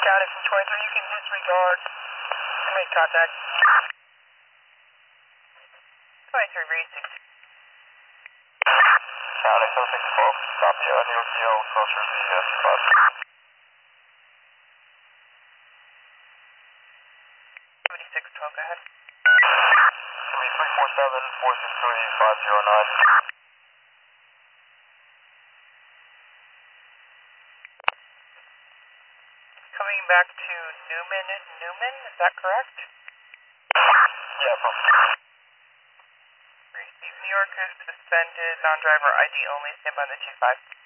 County from 23, you can disregard and make contact. 23 reads 6. County 7612, copy, NEOTO, closer to the C5. 7612, go ahead. 347-463-509. Coming back to Newman, is that correct? Yeah, from New York is suspended, non-driver ID only, stand by the 25.